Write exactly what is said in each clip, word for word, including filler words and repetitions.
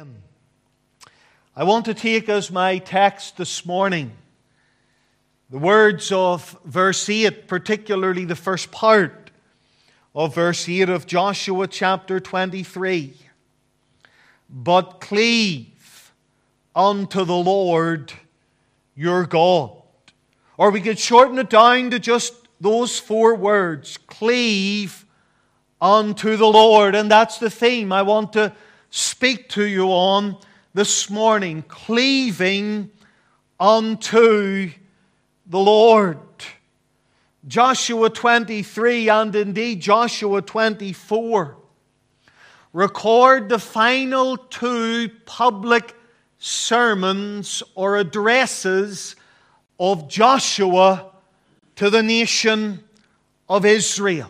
Amen. I want to take as my text this morning the words of verse eight, particularly the first part of verse eight of Joshua chapter twenty-three. But cleave unto the Lord your God. Or we could shorten it down to just those four words. Cleave unto the Lord. And that's the theme I want to speak to you on this morning. Cleaving unto the Lord. Joshua twenty-three and indeed Joshua twenty-four record the final two public sermons or addresses of Joshua to the nation of Israel.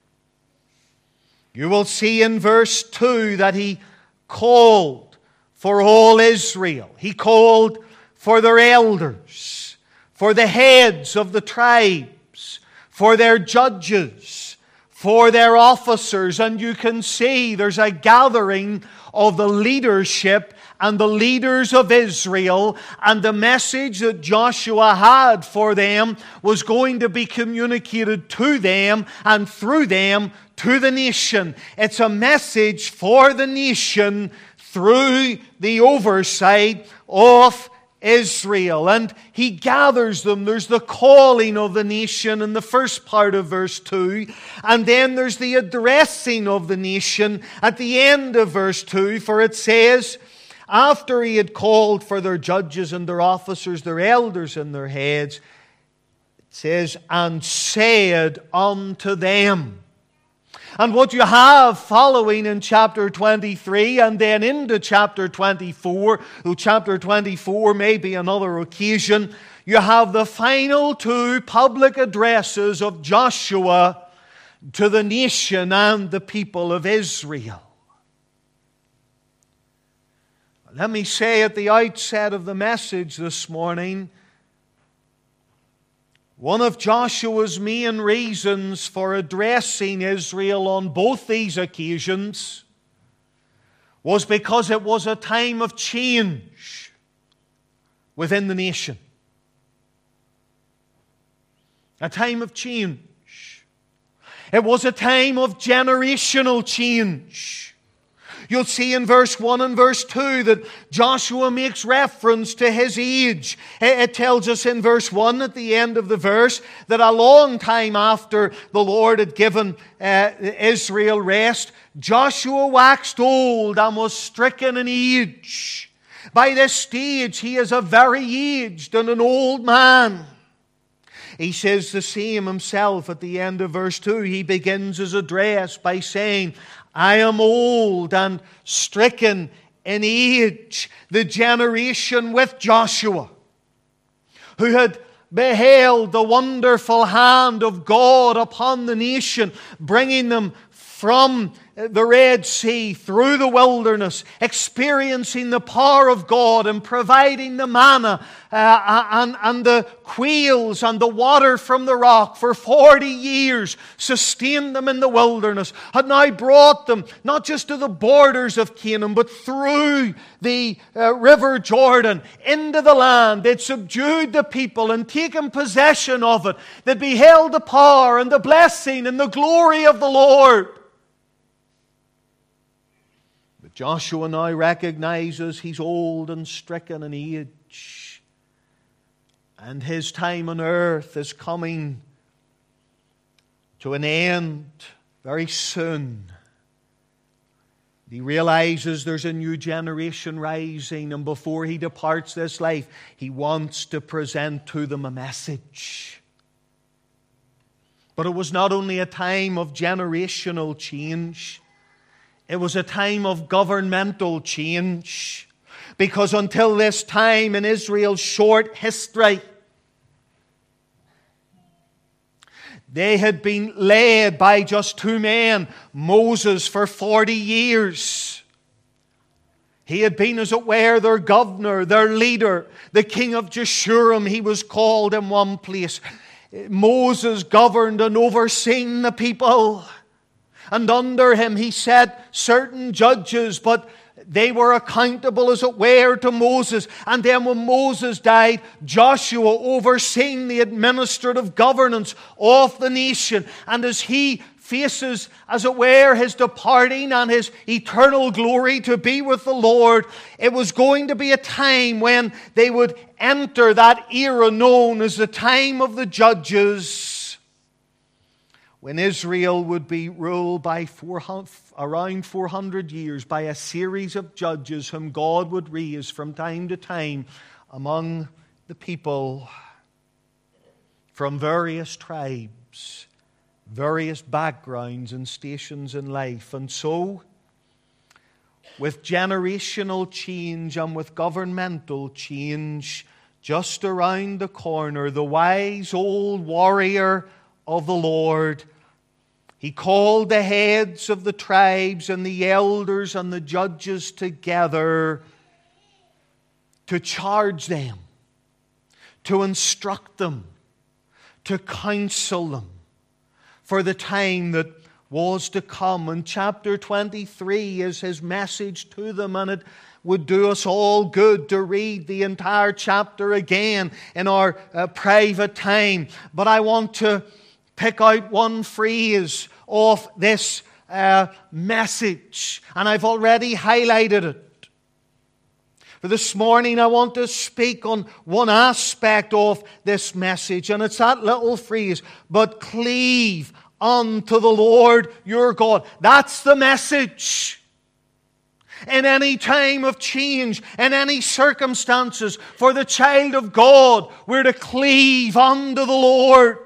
You will see in verse two that he called for all Israel. He called for their elders, for the heads of the tribes, for their judges, for their officers. And you can see there's a gathering of the leadership and the leaders of Israel, and the message that Joshua had for them was going to be communicated to them and through them to the nation. It's a message for the nation through the oversight of Israel. And he gathers them. There's the calling of the nation in the first part of verse two. And then there's the addressing of the nation at the end of verse two. For it says, after he had called for their judges and their officers, their elders and their heads, it says, and said unto them. And what you have following in chapter twenty-three and then into chapter twenty-four, though chapter twenty-four may be another occasion, you have the final two public addresses of Joshua to the nation and the people of Israel. Let me say at the outset of the message this morning, one of Joshua's main reasons for addressing Israel on both these occasions was because it was a time of change within the nation. A time of change. It was a time of generational change. You'll see in verse one and verse two that Joshua makes reference to his age. It tells us in verse one at the end of the verse that a long time after the Lord had given uh, Israel rest, Joshua waxed old and was stricken in age. By this stage he is a very aged and an old man. He says the same himself at the end of verse two. He begins his address by saying, I am old and stricken in age. The generation with Joshua, who had beheld the wonderful hand of God upon the nation, bringing them from the Red Sea, through the wilderness, experiencing the power of God and providing the manna uh, and, and the quails and the water from the rock for forty years, sustained them in the wilderness, had now brought them not just to the borders of Canaan, but through the uh, river Jordan into the land. They'd subdued the people and taken possession of it. They'd beheld the power and the blessing and the glory of the Lord. Joshua now recognizes he's old and stricken in age, and his time on earth is coming to an end very soon. He realizes there's a new generation rising, and before he departs this life, he wants to present to them a message. But it was not only a time of generational change, it was a time of governmental change. Because until this time in Israel's short history, they had been led by just two men, Moses for forty years. He had been, as it were, their governor, their leader, the king of Jeshurun, he was called in one place. Moses governed and overseen the people. And under him he set certain judges, but they were accountable, as it were, to Moses. And then when Moses died, Joshua overseeing the administrative governance of the nation. And as he faces, as it were, his departing and his eternal glory to be with the Lord, it was going to be a time when they would enter that era known as the time of the judges, when Israel would be ruled by four hundred, around four hundred years by a series of judges whom God would raise from time to time among the people from various tribes, various backgrounds and stations in life. And so, with generational change and with governmental change just around the corner, the wise old warrior of the Lord, he called the heads of the tribes and the elders and the judges together to charge them, to instruct them, to counsel them for the time that was to come. And chapter twenty-three is his message to them, and it would do us all good to read the entire chapter again in our uh, private time. But I want to pick out one phrase of this uh, message, and I've already highlighted it. For this morning, I want to speak on one aspect of this message, and it's that little phrase, but cleave unto the Lord your God. That's the message. In any time of change, in any circumstances, for the child of God, we're to cleave unto the Lord.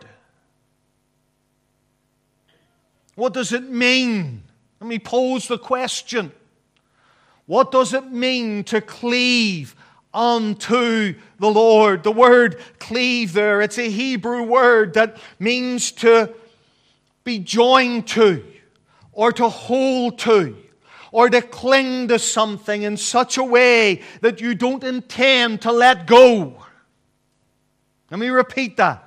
What does it mean? Let me pose the question. What does it mean to cleave unto the Lord? The word cleave there, it's a Hebrew word that means to be joined to, or to hold to, or to cling to something in such a way that you don't intend to let go. Let me repeat that.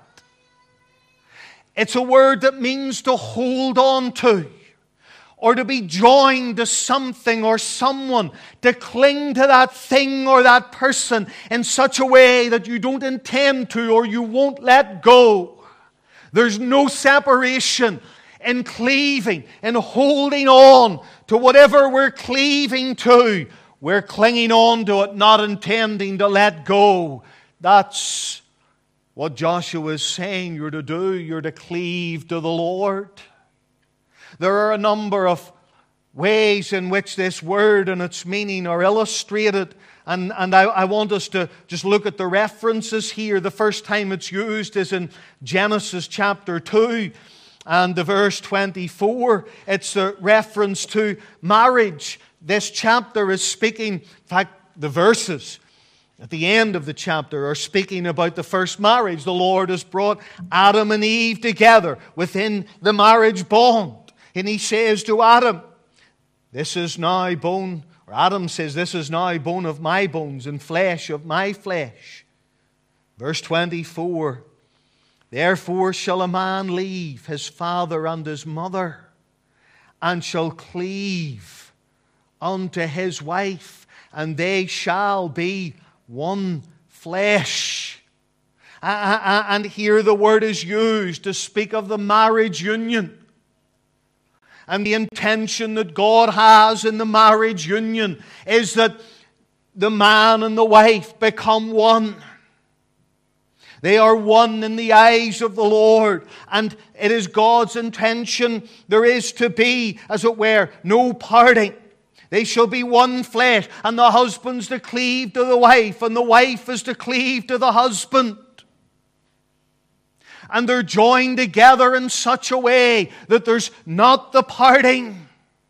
It's a word that means to hold on to, or to be joined to something or someone, to cling to that thing or that person in such a way that you don't intend to, or you won't let go. There's no separation in cleaving and holding on to whatever we're cleaving to. We're clinging on to it, not intending to let go. That's what Joshua is saying you're to do. You're to cleave to the Lord. There are a number of ways in which this word and its meaning are illustrated. And, and I, I want us to just look at the references here. The first time it's used is in Genesis chapter two and the verse twenty-four. It's a reference to marriage. This chapter is speaking, in fact, the verses at the end of the chapter are speaking about the first marriage. The Lord has brought Adam and Eve together within the marriage bond. And He says to Adam, this is now bone, or Adam says, this is now bone of my bones and flesh of my flesh. Verse twenty-four, therefore shall a man leave his father and his mother, and shall cleave unto his wife, and they shall be one flesh. And here the word is used to speak of the marriage union. And the intention that God has in the marriage union is that the man and the wife become one. They are one in the eyes of the Lord. And it is God's intention there is to be, as it were, no parting. They shall be one flesh, and the husband's to cleave to the wife, and the wife is to cleave to the husband. And they're joined together in such a way that there's not the parting.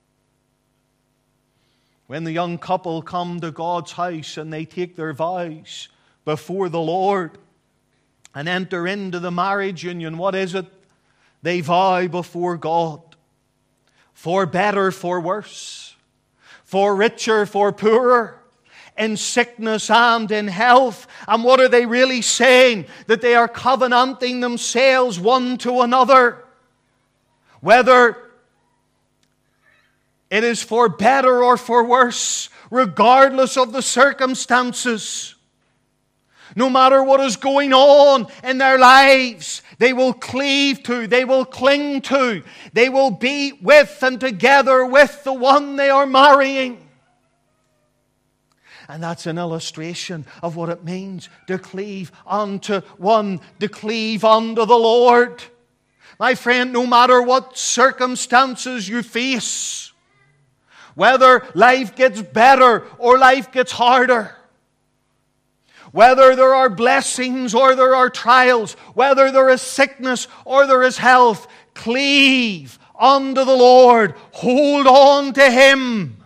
When the young couple come to God's house and they take their vows before the Lord and enter into the marriage union, what is it? They vow before God. For better, for worse. For richer, for poorer. In sickness and in health. And what are they really saying? That they are covenanting themselves one to another. Whether It is for better or for worse, regardless of the circumstances. No matter what is going on in their lives, they will cleave to, they will cling to, they will be with and together with the one they are marrying. And that's an illustration of what it means to cleave unto one, to cleave unto the Lord. My friend, no matter what circumstances you face, whether life gets better or life gets harder, whether there are blessings or there are trials, whether there is sickness or there is health, cleave unto the Lord. Hold on to Him.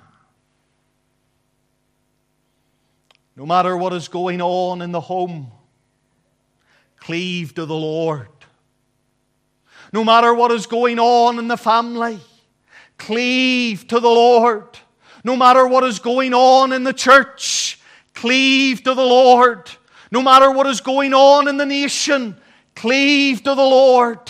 No matter what is going on in the home, cleave to the Lord. No matter what is going on in the family, cleave to the Lord. No matter what is going on in the church, cleave to the Lord. No matter what is going on in the nation, cleave to the Lord.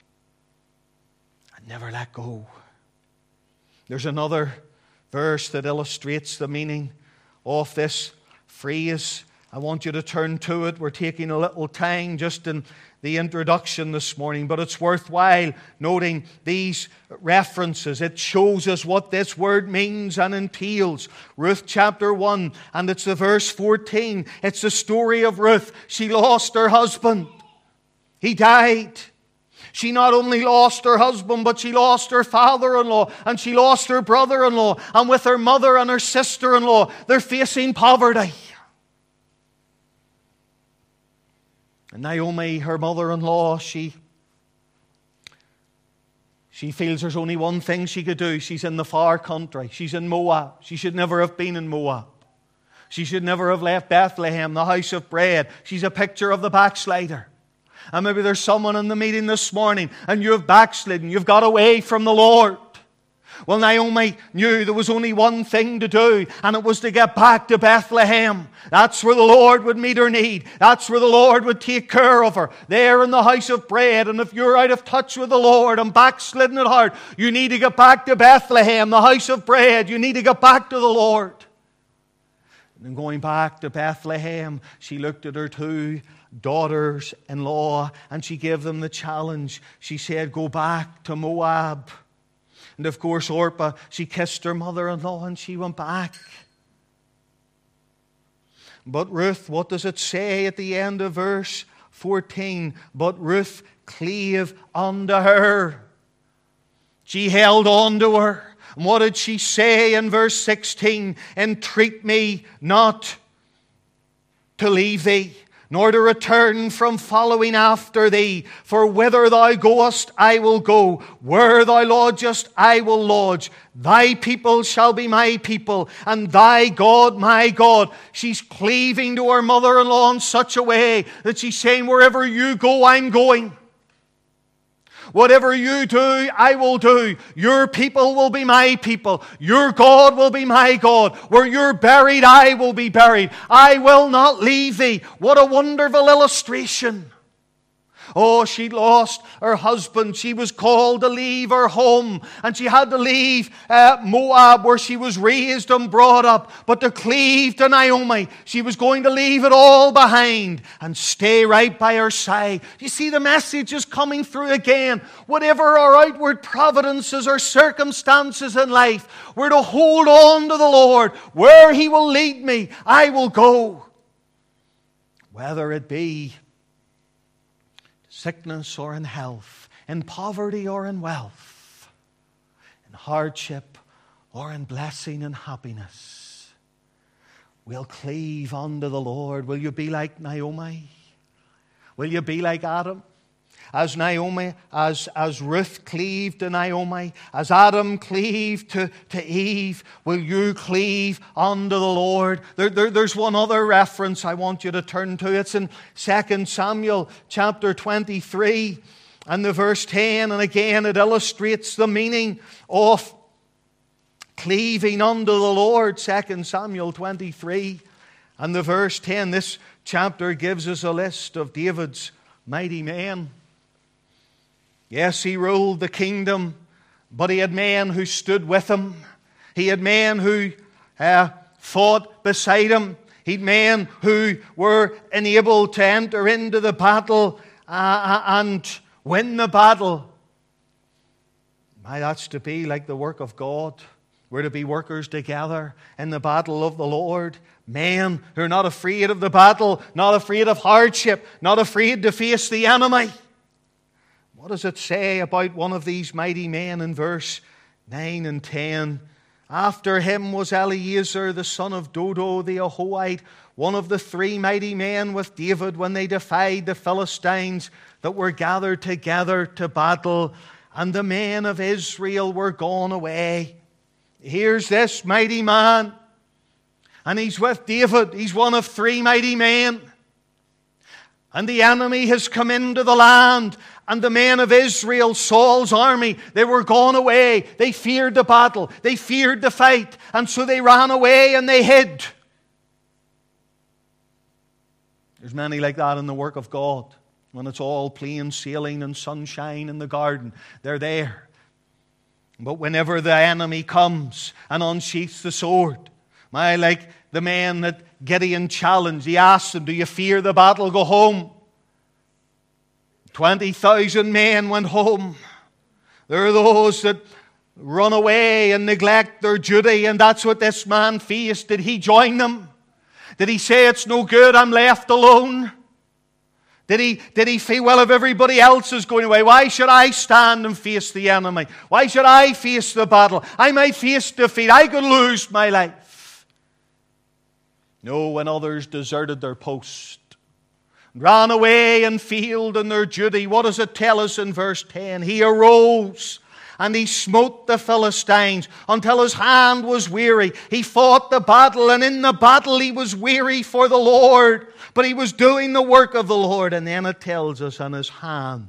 And never let go. There's another verse that illustrates the meaning of this phrase. I want you to turn to it. We're taking a little time just in the introduction this morning, but it's worthwhile noting these references. It shows us what this word means and entails. Ruth chapter one, and it's the verse fourteen. It's the story of Ruth. She lost her husband. He died. She not only lost her husband, but she lost her father-in-law, and she lost her brother-in-law, and with her mother and her sister-in-law, they're facing poverty. And Naomi, her mother-in-law, she, she feels there's only one thing she could do. She's in the far country. She's in Moab. She should never have been in Moab. She should never have left Bethlehem, the house of bread. She's a picture of the backslider. And maybe there's someone in the meeting this morning and you have backslidden. You've got away from the Lord. Well, Naomi knew there was only one thing to do, and it was to get back to Bethlehem. That's where the Lord would meet her need. That's where the Lord would take care of her. There in the house of bread. And if you're out of touch with the Lord and backslidden at heart, you need to get back to Bethlehem, the house of bread. You need to get back to the Lord. And then going back to Bethlehem, she looked at her two daughters-in-law and she gave them the challenge. She said, go back to Moab. And of course, Orpah, she kissed her mother-in-law and she went back. But Ruth, what does it say at the end of verse fourteen? But Ruth clave unto her. She held on to her. And what did she say in verse sixteen? Entreat me not to leave thee, nor to return from following after thee. For whither thou goest, I will go. Where thou lodgest, I will lodge. Thy people shall be my people, and thy God my God. She's cleaving to her mother-in-law in such a way that she's saying, wherever you go, I'm going. Whatever you do, I will do. Your people will be my people. Your God will be my God. Where you're buried, I will be buried. I will not leave thee. What a wonderful illustration. Oh, she lost her husband. She was called to leave her home. And she had to leave uh, Moab, where she was raised and brought up. But to cleave to Naomi, she was going to leave it all behind and stay right by her side. You see, the message is coming through again. Whatever our outward providences or circumstances in life, we're to hold on to the Lord. Where He will lead me, I will go. Whether it be sickness or in health, in poverty or in wealth, in hardship or in blessing and happiness, we'll cleave unto the Lord. Will you be like Naomi? Will you be like Adam? As Naomi, as, as Ruth cleaved to Naomi, as Adam cleaved to, to Eve, will you cleave unto the Lord? There, there, there's one other reference I want you to turn to. It's in Second Samuel chapter twenty-three and the verse ten. And again, it illustrates the meaning of cleaving unto the Lord. Second Samuel twenty-three and the verse ten. This chapter gives us a list of David's mighty men. Yes, he ruled the kingdom, but he had men who stood with him. He had men who uh, fought beside him. He had men who were enabled to enter into the battle uh, and win the battle. My, that's to be like the work of God. We're to be workers together in the battle of the Lord. Men who are not afraid of the battle, not afraid of hardship, not afraid to face the enemy. What does it say about one of these mighty men in verse nine and ten? After him was Eleazar, the son of Dodo the Ahohite, one of the three mighty men with David when they defied the Philistines that were gathered together to battle, and the men of Israel were gone away. Here's this mighty man, and he's with David. He's one of three mighty men. And the enemy has come into the land, and the men of Israel, Saul's army, they were gone away. They feared the battle. They feared the fight. And so they ran away and they hid. There's many like that in the work of God. When it's all plain sailing and sunshine in the garden, they're there. But whenever the enemy comes and unsheaths the sword, my, like the man that Gideon challenged, he asked him, do you fear the battle? Go home. twenty thousand men went home. There are those that run away and neglect their duty, and that's what this man faced. Did he join them? Did he say, it's no good, I'm left alone? Did he, did he feel, well, if everybody else is going away, why should I stand and face the enemy? Why should I face the battle? I might face defeat. I could lose my life. No, when others deserted their post, ran away and failed in their duty, what does it tell us in verse ten? He arose and he smote the Philistines until his hand was weary. He fought the battle, and in the battle he was weary for the Lord. But he was doing the work of the Lord. And then it tells us, and his hand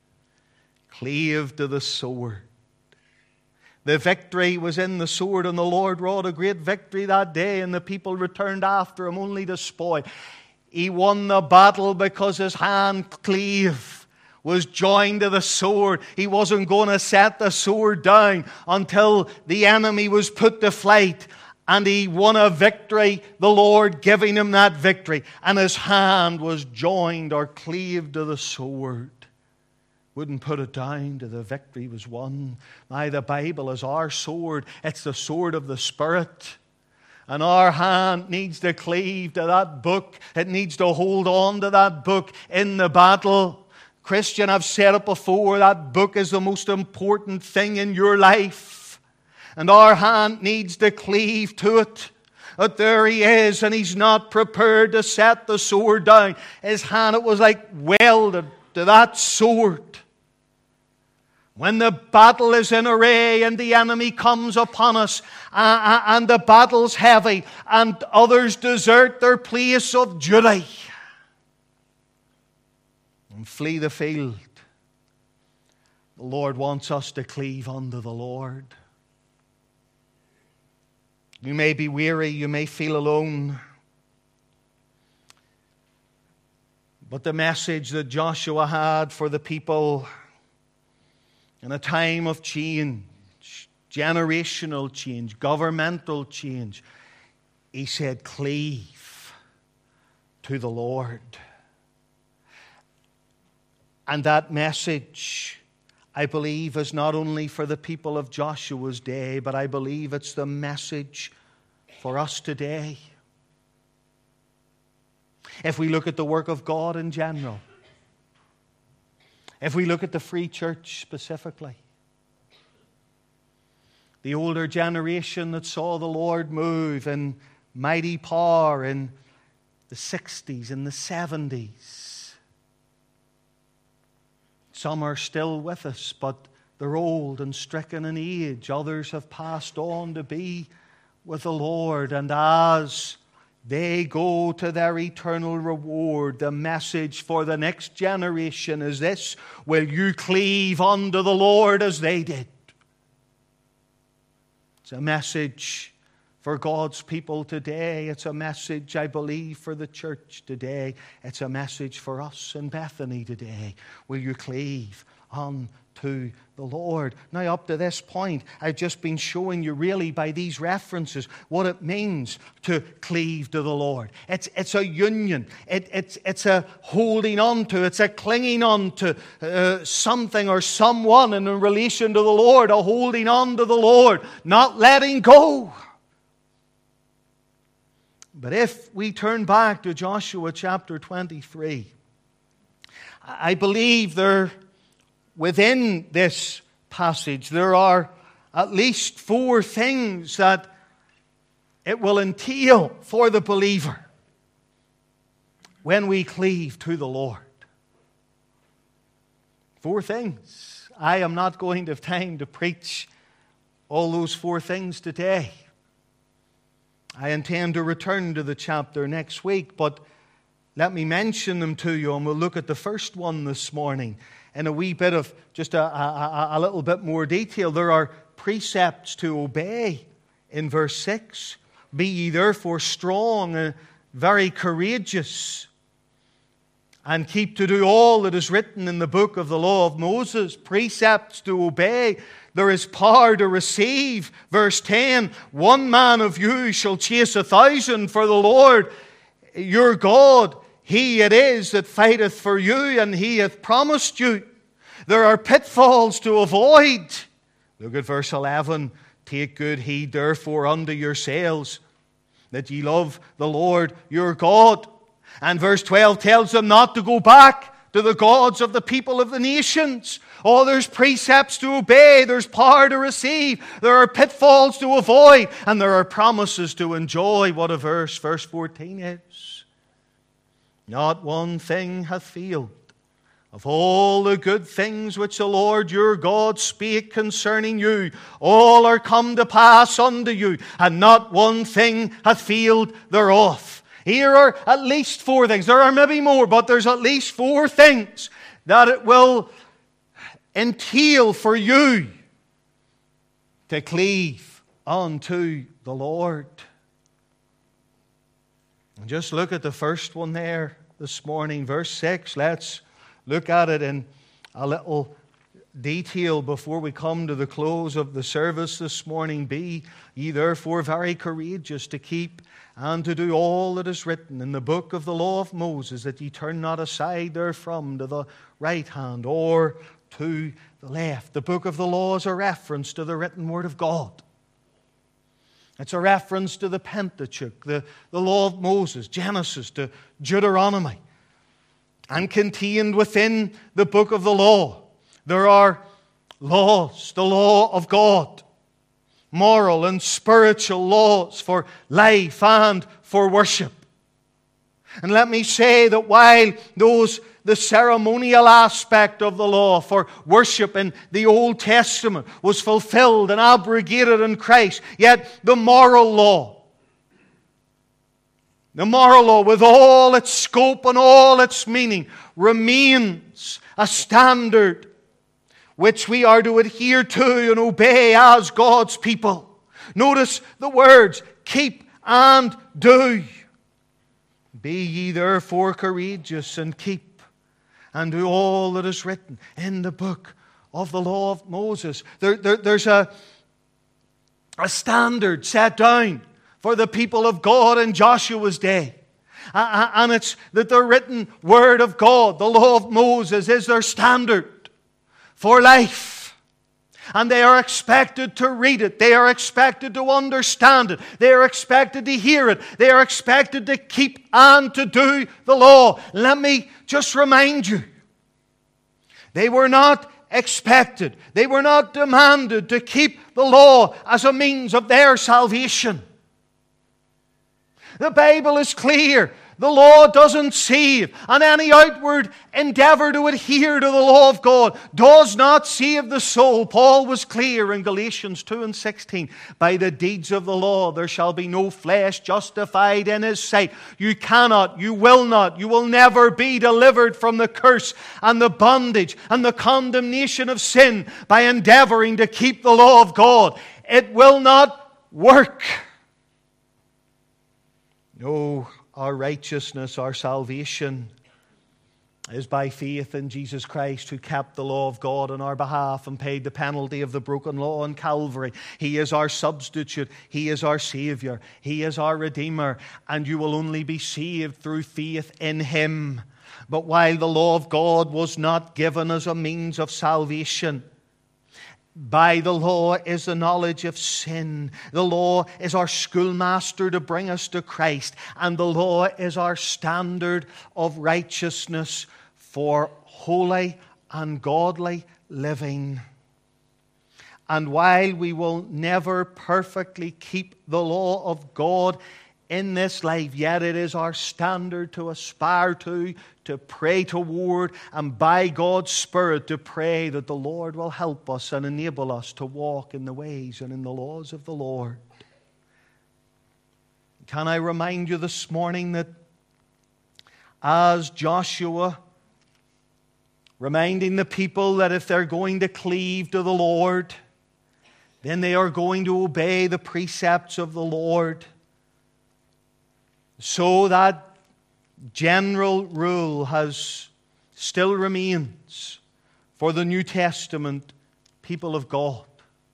cleaved to the sword. The victory was in the sword, and the Lord wrought a great victory that day, and the people returned after him only to spoil. He won the battle because his hand cleave was joined to the sword. He wasn't going to set the sword down until the enemy was put to flight. And he won a victory, the Lord giving him that victory. And his hand was joined or cleaved to the sword. Wouldn't put it down till the victory was won. Now, the Bible is our sword. It's the sword of the Spirit. And our hand needs to cleave to that book. It needs to hold on to that book in the battle. Christian, I've said it before, that book is the most important thing in your life. And our hand needs to cleave to it. But there he is, and he's not prepared to set the sword down. His hand, it was like welded to that sword. When the battle is in array and the enemy comes upon us, uh, and the battle's heavy, and others desert their place of duty and flee the field, the Lord wants us to cleave unto the Lord. You may be weary, you may feel alone. But the message that Joshua had for the people in a time of change, generational change, governmental change, he said, cleave to the Lord. And that message, I believe, is not only for the people of Joshua's day, but I believe it's the message for us today. If we look at the work of God in general, if we look at the free church specifically, the older generation that saw the Lord move in mighty power in the sixties and the seventies, some are still with us, but they're old and stricken in age. Others have passed on to be with the Lord. And as they go to their eternal reward, the message for the next generation is this: will you cleave unto the Lord as they did? It's a message for God's people today. It's a message, I believe, for the church today. It's a message for us in Bethany today. Will you cleave unto the Lord. Now, up to this point, I've just been showing you really by these references what it means to cleave to the Lord. It's, it's a union. It, it's, it's a holding on to. It's a clinging on to uh, something or someone in relation to the Lord. A holding on to the Lord. Not letting go. But if we turn back to Joshua chapter twenty-three, I believe there, within this passage, there are at least four things that it will entail for the believer when we cleave to the Lord. Four things. I am not going to have time to preach all those four things today. I intend to return to the chapter next week, but let me mention them to you, and we'll look at the first one this morning in a wee bit of just a, a, a little bit more detail. There are precepts to obey in verse six. Be ye therefore strong and very courageous, and keep to do all that is written in the book of the law of Moses. Precepts to obey. There is power to receive. Verse ten, one man of you shall chase a thousand, for the Lord your God, He it is that fighteth for you, and He hath promised you. There are pitfalls to avoid. Look at verse eleven. Take good heed therefore unto yourselves, that ye love the Lord your God. And verse twelve tells them not to go back to the gods of the people of the nations. Oh, there's precepts to obey. There's power to receive. There are pitfalls to avoid. And there are promises to enjoy. What a verse. Verse fourteen is. Not one thing hath failed of all the good things which the Lord your God spake concerning you. All are come to pass unto you, and not one thing hath failed thereof. Here are at least four things. There are maybe more, but there's at least four things that it will entail for you to cleave unto the Lord. And just look at the first one there this morning, verse six. Let's look at it in a little detail before we come to the close of the service this morning. Be ye therefore very courageous to keep and to do all that is written in the book of the law of Moses, that ye turn not aside therefrom to the right hand or to the left. The book of the law is a reference to the written word of God. It's a reference to the Pentateuch, the, the law of Moses, Genesis to Deuteronomy. And contained within the book of the law, there are laws, the law of God, moral and spiritual laws for life and for worship. And let me say that while those the ceremonial aspect of the law for worship in the Old Testament was fulfilled and abrogated in Christ, yet the moral law, the moral law with all its scope and all its meaning remains a standard which we are to adhere to and obey as God's people. Notice the words, keep and do. Be ye therefore courageous and keep and do all that is written in the book of the law of Moses. There, there, there's a, a standard set down for the people of God in Joshua's day. And it's that the written word of God, the law of Moses, is their standard for life. And they are expected to read it. They are expected to understand it. They are expected to hear it. They are expected to keep and to do the law. Let me just remind you, they were not expected, they were not demanded to keep the law as a means of their salvation. The Bible is clear. The law doesn't save, and any outward endeavor to adhere to the law of God does not save the soul. Paul was clear in Galatians two and sixteen. By the deeds of the law there shall be no flesh justified in his sight. You cannot, you will not, you will never be delivered from the curse and the bondage and the condemnation of sin by endeavoring to keep the law of God. It will not work. No. Our righteousness, our salvation is by faith in Jesus Christ, who kept the law of God on our behalf and paid the penalty of the broken law on Calvary. He is our substitute. He is our Savior. He is our Redeemer. And you will only be saved through faith in Him. But while the law of God was not given as a means of salvation, by the law is the knowledge of sin. The law is our schoolmaster to bring us to Christ. And the law is our standard of righteousness for holy and godly living. And while we will never perfectly keep the law of God in this life, yet it is our standard to aspire to, to pray toward, and by God's Spirit to pray that the Lord will help us and enable us to walk in the ways and in the laws of the Lord. Can I remind you this morning that as Joshua, reminding the people that if they're going to cleave to the Lord, then they are going to obey the precepts of the Lord. So that general rule has still remains for the New Testament people of God.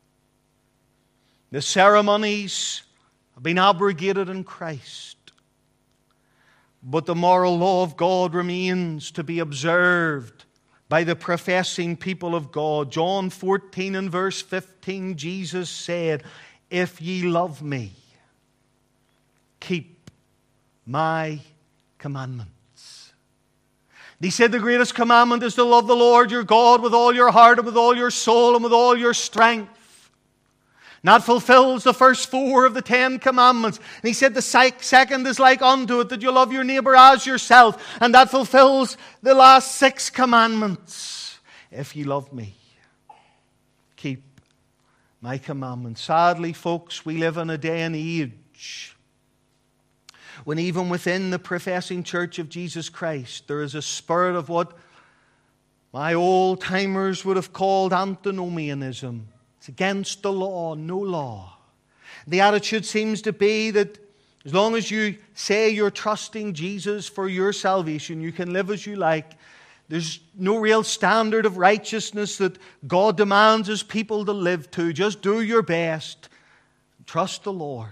The ceremonies have been abrogated in Christ, but the moral law of God remains to be observed by the professing people of God. John fourteen and verse fifteen, Jesus said, "If ye love me, keep my commandments." He said the greatest commandment is to love the Lord your God with all your heart and with all your soul and with all your strength. And that fulfills the first four of the Ten Commandments. And he said the second is like unto it, that you love your neighbor as yourself. And that fulfills the last six commandments. If ye love me, keep my commandments. Sadly, folks, we live in a day and age when even within the professing church of Jesus Christ, there is a spirit of what my old-timers would have called antinomianism. It's against the law, no law. The attitude seems to be that as long as you say you're trusting Jesus for your salvation, you can live as you like. There's no real standard of righteousness that God demands His people to live to. Just do your best. Trust the Lord.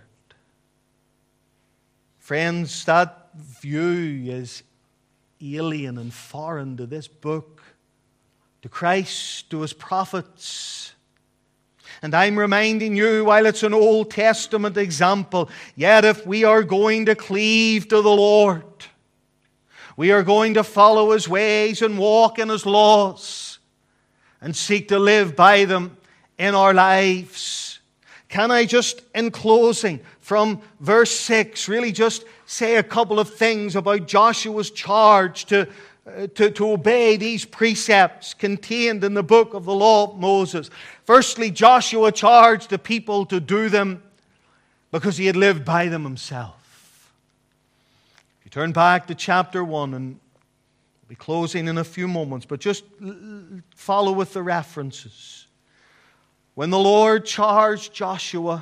Friends, that view is alien and foreign to this book, to Christ, to His prophets. And I'm reminding you, while it's an Old Testament example, yet if we are going to cleave to the Lord, we are going to follow His ways and walk in His laws and seek to live by them in our lives. Can I just, in closing, from verse six, really just say a couple of things about Joshua's charge to, uh, to, to obey these precepts contained in the book of the law of Moses. Firstly, Joshua charged the people to do them because he had lived by them himself. If you turn back to chapter one, and we'll be closing in a few moments, but just follow with the references. When the Lord charged Joshua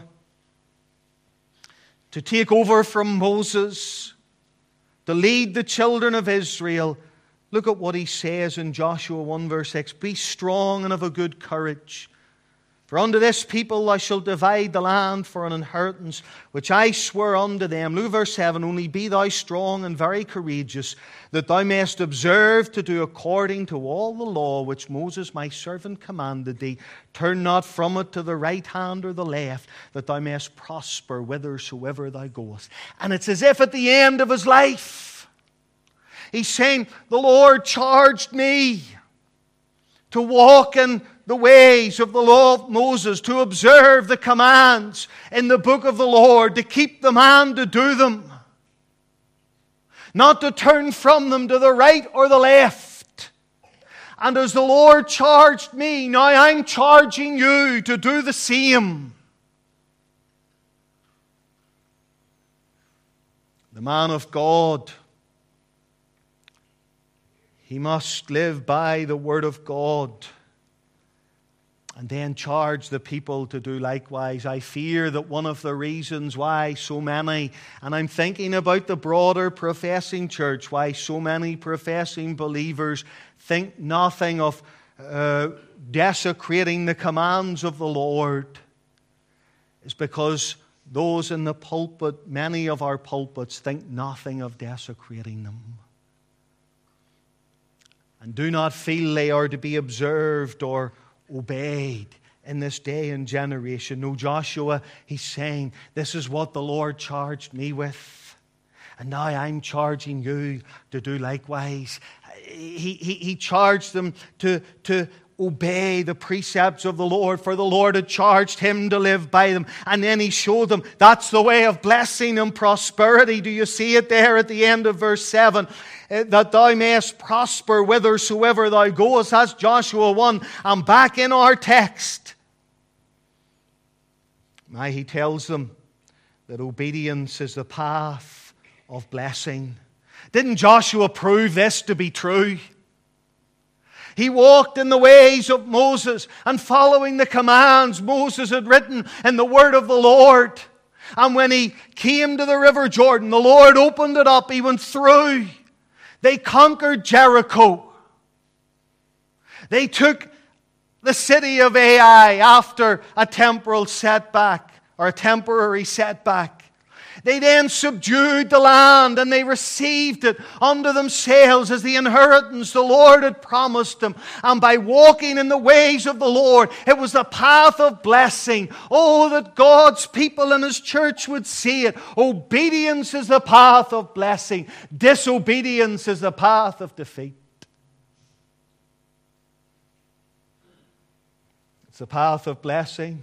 to take over from Moses, to lead the children of Israel, look at what he says in Joshua one verse six. Be strong and of a good courage. For unto this people I shall divide the land for an inheritance, which I swear unto them. Look verse seven. Only be thou strong and very courageous, that thou mayest observe to do according to all the law which Moses my servant commanded thee. Turn not from it to the right hand or the left, that thou mayest prosper whithersoever thou goest. And it's as if at the end of his life, he's saying, the Lord charged me to walk in the ways of the law of Moses, to observe the commands in the book of the Lord, to keep them and to do them. Not to turn from them to the right or the left. And as the Lord charged me, now I'm charging you to do the same. The man of God, he must live by the Word of God. and then charge the people to do likewise. I fear that one of the reasons why so many, and I'm thinking about the broader professing church, why so many professing believers think nothing of uh, desecrating the commands of the Lord, is because those in the pulpit, many of our pulpits, think nothing of desecrating them, and do not feel they are to be observed or obeyed in this day and generation. No, Joshua, he's saying, this is what the Lord charged me with, and now I'm charging you to do likewise. He, he, he charged them to, to obey the precepts of the Lord, for the Lord had charged him to live by them. And then he showed them that's the way of blessing and prosperity. Do you see it there at the end of verse seven? That thou mayest prosper whithersoever thou goest. That's Joshua one. And back in our text, now he tells them that obedience is the path of blessing. Didn't Joshua prove this to be true? He walked in the ways of Moses and following the commands Moses had written in the word of the Lord. And when he came to the river Jordan, the Lord opened it up. He went through. They conquered Jericho. They took the city of Ai after a temporal setback, or a temporary setback. They then subdued the land, and they received it unto themselves as the inheritance the Lord had promised them. And by walking in the ways of the Lord, it was the path of blessing. Oh, that God's people and His church would see it. Obedience is the path of blessing. Disobedience is the path of defeat. It's the path of blessing.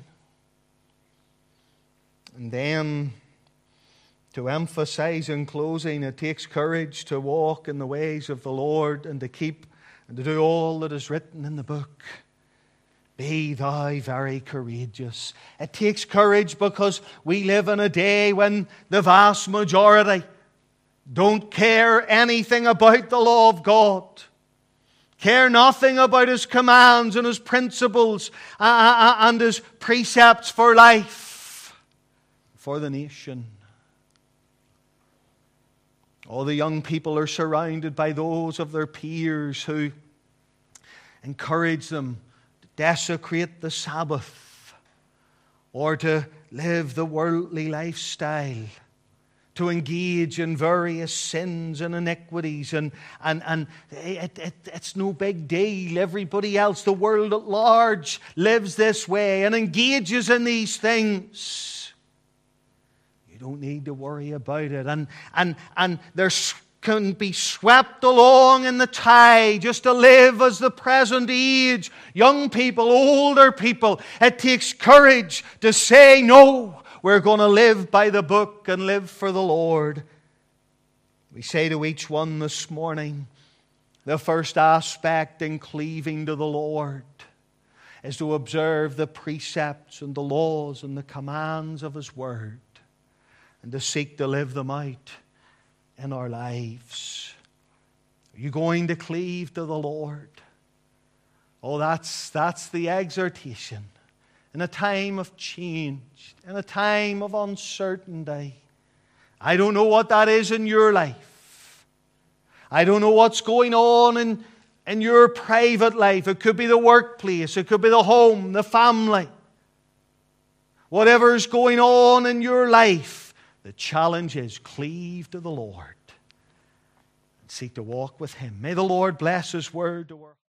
And then, to emphasize in closing, it takes courage to walk in the ways of the Lord and to keep and to do all that is written in the book. Be thou very courageous. It takes courage because we live in a day when the vast majority don't care anything about the law of God, care nothing about His commands and His principles and His precepts for life, for the nation. All the young people are surrounded by those of their peers who encourage them to desecrate the Sabbath or to live the worldly lifestyle, to engage in various sins and iniquities. And, and, and it, it, it's no big deal. Everybody else, the world at large, lives this way and engages in these things. Don't need to worry about it. And, and, and there can be swept along in the tide just to live as the present age. Young people, older people, it takes courage to say, no, we're going to live by the book and live for the Lord. We say to each one this morning, the first aspect in cleaving to the Lord is to observe the precepts and the laws and the commands of His Word, and to seek to live them out in our lives. Are you going to cleave to the Lord? Oh, that's, that's the exhortation. In a time of change, in a time of uncertainty. I don't know what that is in your life. I don't know what's going on in, in your private life. It could be the workplace. It could be the home, the family. Whatever's going on in your life, the challenge is cleave to the Lord and seek to walk with Him. May the Lord bless His word to our